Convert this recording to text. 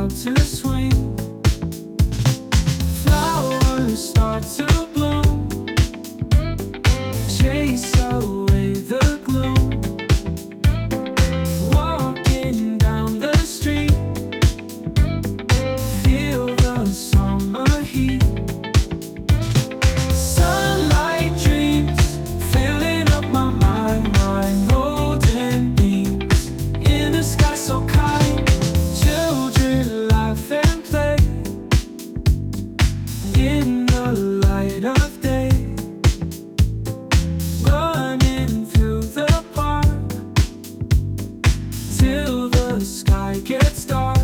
start to swing. Flowers start to bloom, chase away the gloom. Walking down the street, feel the summer heat. Sunlight dreams filling up my mind, golden beams in a sky so kind. Children laugh and play in the light of day, running through the park till the sky gets dark.